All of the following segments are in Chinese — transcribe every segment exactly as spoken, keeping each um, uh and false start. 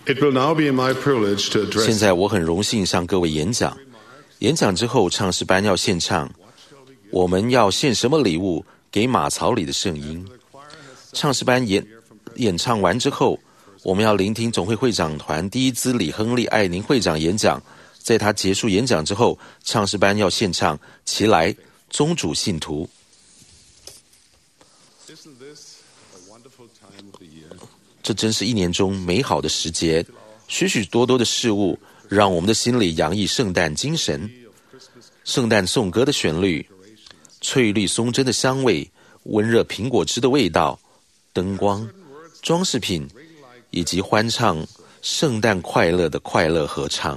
It will now be my privilege to address. 现在我很荣幸向各位演讲。演讲之后，唱诗班要献唱。我们要献什么礼物给马槽里的圣婴？唱诗班演演唱完之后，我们要聆听总会会长团第一资理亨利艾宁会长演讲。在他结束演讲之后，唱诗班要献唱《齐来，宗主信徒》。这真是一年中美好的时节，许许多多的事物让我们的心里洋溢圣诞精神。圣诞颂歌的旋律，翠绿松针的香味，温热苹果汁的味道，灯光、装饰品，以及欢唱圣诞快乐的快乐合唱。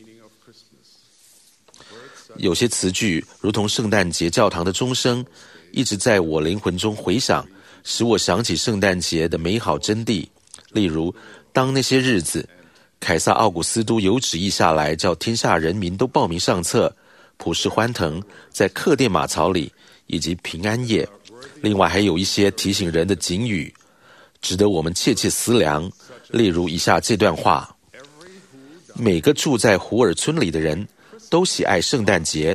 有些词句如同圣诞节教堂的钟声，一直在我灵魂中回响，使我想起圣诞节的美好真谛。例如，当那些日子，凯撒奥古斯都有旨意下来，叫天下人民都报名上册，普世欢腾，在客店马槽里，以及平安夜。另外还有一些提醒人的警语，值得我们切切思量。例如以下这段话：每个住在胡尔村里的人都喜爱圣诞节，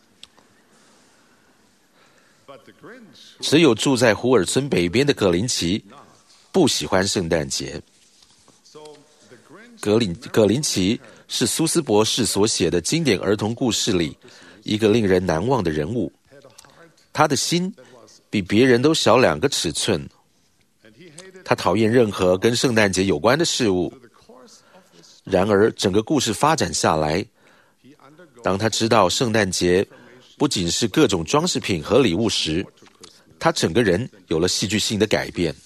只有住在胡尔村北边的葛林奇不喜欢圣诞节。葛林葛林奇是苏斯博士所写的经典儿童故事里一个令人难忘的人物，他的心比别人都小两个尺寸，他讨厌任何跟圣诞节有关的事物。然而整个故事发展下来，当他知道圣诞节不仅是各种装饰品和礼物时，他整个人有了戏剧性的改变。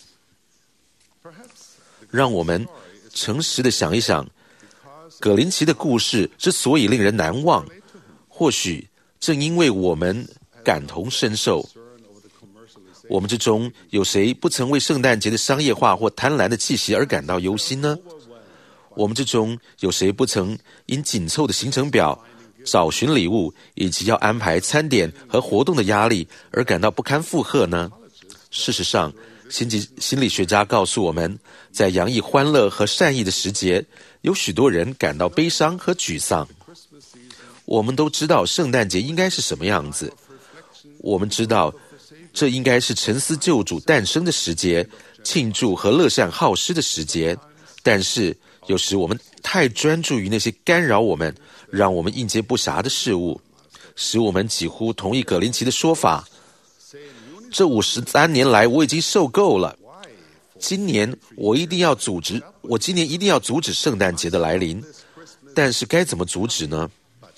让我们诚实地想一想，葛林奇的故事之所以令人难忘，或许正因为我们感同身受。我们之中有谁不曾为圣诞节的商业化或贪婪的气息而感到忧心呢？我们之中有谁不曾因紧凑的行程表、找寻礼物以及要安排餐点和活动的压力而感到不堪负荷呢？事实上，心心理学家告诉我们，在洋溢欢乐和善意的时节，有许多人感到悲伤和沮丧。我们都知道圣诞节应该是什么样子，我们知道这应该是沉思救主诞生的时节，庆祝和乐善好施的时节。但是有时我们太专注于那些干扰我们、让我们应接不暇的事物，使我们几乎同意葛林奇的说法：这五十三年来我已经受够了，今年我一定要阻止，我今年一定要阻止圣诞节的来临。但是该怎么阻止呢？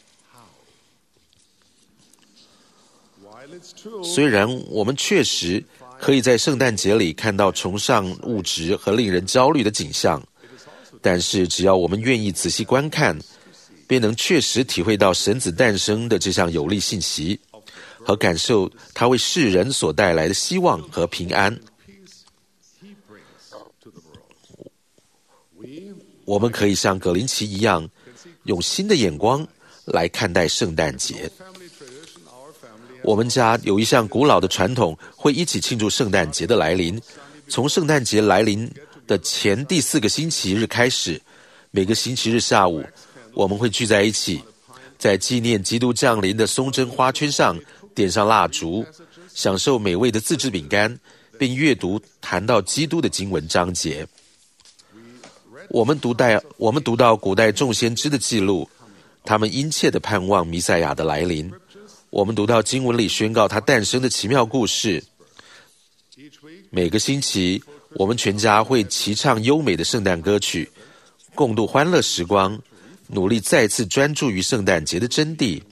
虽然我们确实可以在圣诞节里看到崇尚物质和令人焦虑的景象，但是只要我们愿意仔细观看，便能确实体会到神子诞生的这项有力信息，和感受他为世人所带来的希望和平安。我们可以像葛林奇一样，用新的眼光来看待圣诞节。我们家有一项古老的传统，会一起庆祝圣诞节的来临。从圣诞节来临的前第四个星期日开始，每个星期日下午，我们会聚在一起，在纪念基督降临的松针花圈上点上蜡烛，享受美味的自制饼干，并阅读谈到基督的经文章节。我们读代我们读到古代众先知的记录，他们殷切地盼望弥赛亚的来临。我们读到经文里宣告他诞生的奇妙故事。每个星期，我们全家会齐唱优美的圣诞歌曲，共度欢乐时光，努力再次专注于圣诞节的真谛。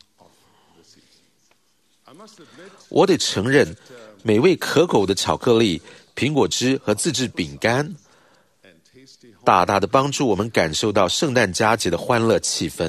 我得承认，美味可口的巧克力、苹果汁和自制饼干，大大的帮助我们感受到圣诞佳节的欢乐气氛。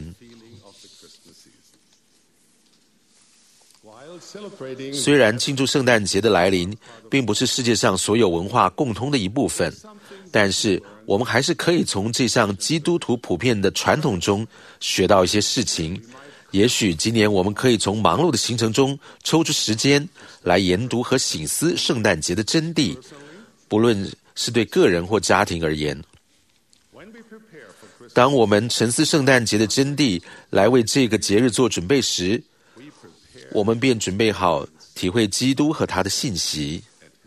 虽然庆祝圣诞节的来临并不是世界上所有文化共通的一部分，但是我们还是可以从这项基督徒普遍的传统中学到一些事情。也许今年我们可以从忙碌的行程中抽出时间来研读和省思圣诞节的真谛，不论是对个人或家庭而言。 当我们沉思圣诞节的真谛，来为这个节日做准备时，我们便准备好体会基督和他的信息。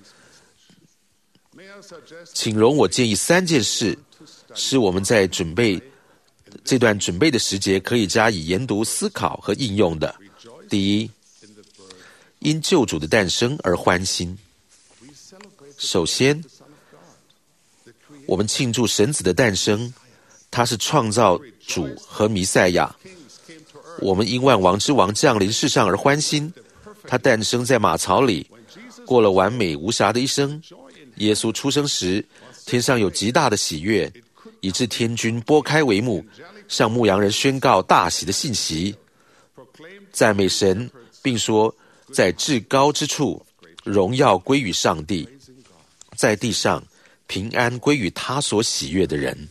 请容我建议三件事，是我们在准备这段准备的时节可以加以研读、思考和应用的。第一，因救主的诞生而欢欣。首先，我们庆祝神子的诞生，他是创造主和弥赛亚。我们因万王之王降临世上而欢欣，他诞生在马槽里，过了完美无瑕的一生。耶稣出生时，天上有极大的喜悦，以致天君拨开帷幕，向牧羊人宣告大喜的信息，赞美神，并说在至高之处荣耀归于上帝，在地上平安归于他所喜悦的人。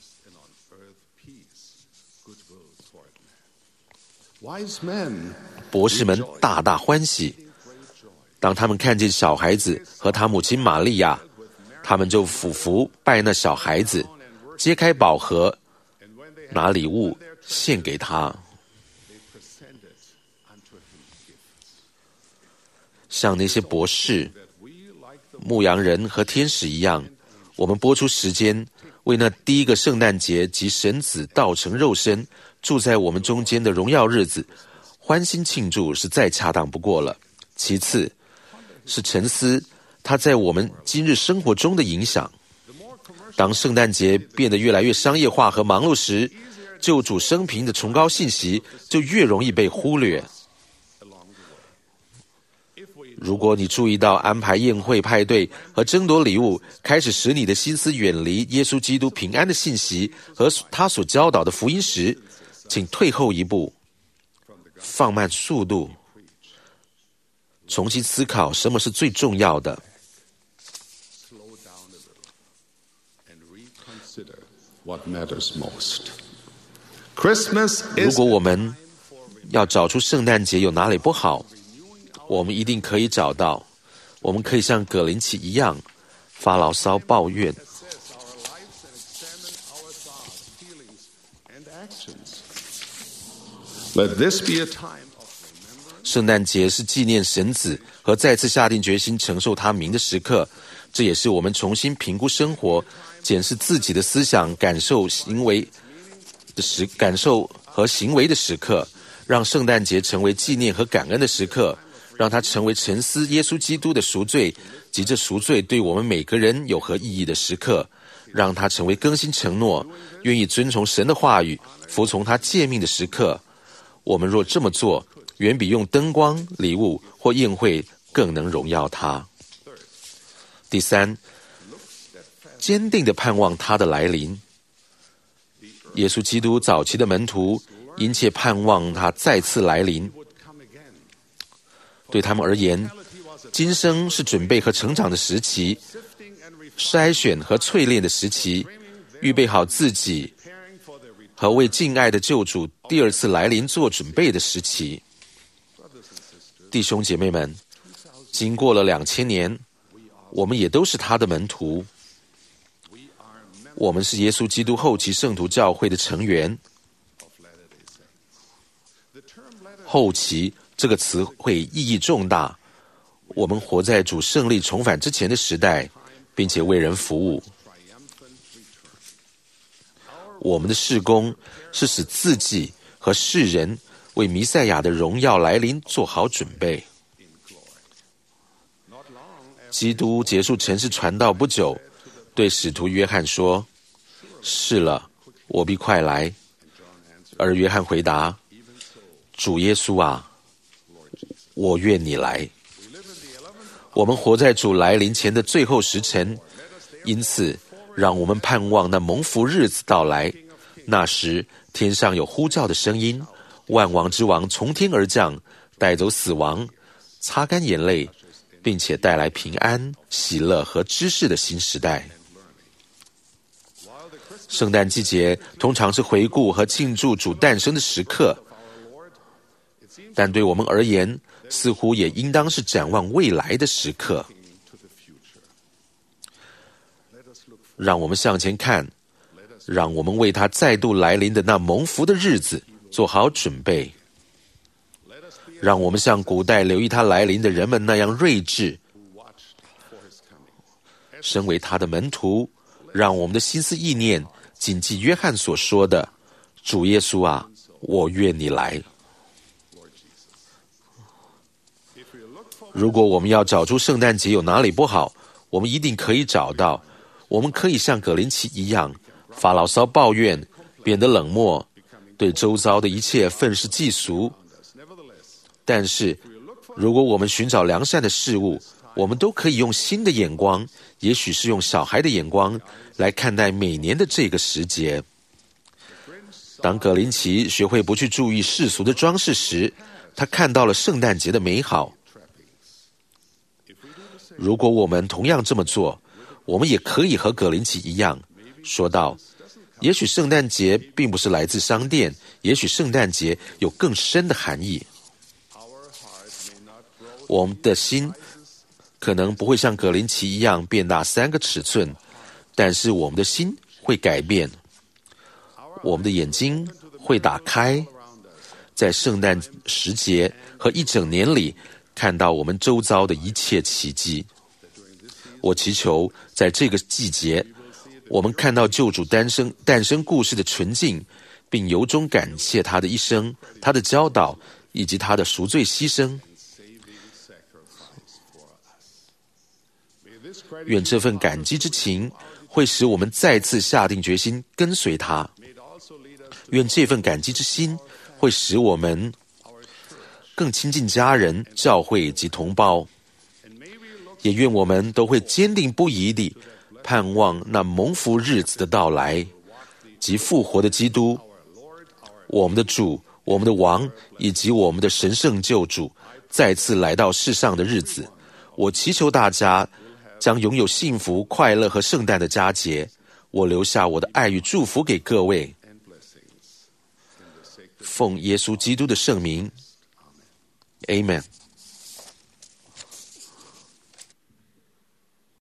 博士们大大欢喜，当他们看见小孩子和他母亲玛利亚，他们就俯伏拜那小孩子，揭开宝盒，拿礼物献给他。像那些博士、牧羊人和天使一样，我们拨出时间，为那第一个圣诞节及神子道成肉身住在我们中间的荣耀日子欢欣庆祝，是再恰当不过了。其次是沉思它在我们今日生活中的影响。当圣诞节变得越来越商业化和忙碌时，救主生平的崇高信息就越容易被忽略。如果你注意到安排宴会派对和争夺礼物开始使你的心思远离耶稣基督平安的信息和他所教导的福音时，请退后一步，放慢速度，重新思考什么是最重要的。如果我们要找出圣诞节有哪里不好，我们一定可以找到。我们可以像葛林奇一样发牢骚抱怨。圣诞节是纪念神子和再次下定决心承受他名的时刻，这也是我们重新评估生活、检视自己的思想、感受、行为的时感受和行为的时刻。让圣诞节成为纪念和感恩的时刻，让它成为沉思耶稣基督的赎罪及这赎罪对我们每个人有何意义的时刻，让它成为更新承诺、愿意遵从神的话语、服从他诫命的时刻。我们若这么做，远比用灯光、礼物或宴会更能荣耀他。第三，坚定地盼望他的来临。耶稣基督早期的门徒殷切盼望他再次来临。对他们而言，今生是准备和成长的时期，筛选和淬炼的时期，预备好自己和为敬爱的救主第二次来临做准备的时期。弟兄姐妹们，经过了两千年，我们也都是他的门徒。我们是耶稣基督后期圣徒教会的成员。后期这个词汇意义重大，我们活在主胜利重返之前的时代，并且为人服务。我们的事工是使自己和世人为弥赛亚的荣耀来临做好准备。基督结束城市传道不久，对使徒约翰说：是了，我必快来。而约翰回答：主耶稣啊，我愿你来。我们活在主来临前的最后时辰，因此让我们盼望那蒙福日子到来。那时天上有呼叫的声音，万王之王从天而降，带走死亡，擦干眼泪，并且带来平安、喜乐和知识的新时代。圣诞季节通常是回顾和庆祝主诞生的时刻，但对我们而言，似乎也应当是展望未来的时刻。让我们向前看， 让我们为他再度来临的那蒙福的日子做好准备。让我们像古代留意他来临的人们那样睿智。身为他的门徒，让我们的心思意念谨记约翰所说的：主耶稣啊，我愿你来。如果我们要找出圣诞节有哪里不好，我们一定可以找到。我们可以像葛林奇一样发牢骚抱怨，变得冷漠，对周遭的一切愤世嫉俗。但是如果我们寻找良善的事物，我们都可以用新的眼光，也许是用小孩的眼光来看待每年的这个时节。当葛林奇学会不去注意世俗的装饰时，他看到了圣诞节的美好。如果我们同样这么做，我们也可以和葛林奇一样说道：也许圣诞节并不是来自商店，也许圣诞节有更深的含义。我们的心可能不会像葛林奇一样变大三个尺寸，但是我们的心会改变。我们的眼睛会打开，在圣诞时节和一整年里看到我们周遭的一切奇迹。我祈求在这个季节，我们看到救主诞生诞生故事的纯净，并由衷感谢他的一生、他的教导以及他的赎罪牺牲。愿这份感激之情会使我们再次下定决心跟随他。愿这份感激之心会使我们更亲近家人、教会及同胞。也愿我们都会坚定不移地盼望那蒙福日子的到来，及复活的基督，我们的主、我们的王以及我们的神圣救主再次来到世上的日子。我祈求大家将拥有幸福、快乐和圣诞的佳节。我留下我的爱与祝福给各位，奉耶稣基督的圣名 ，Amen。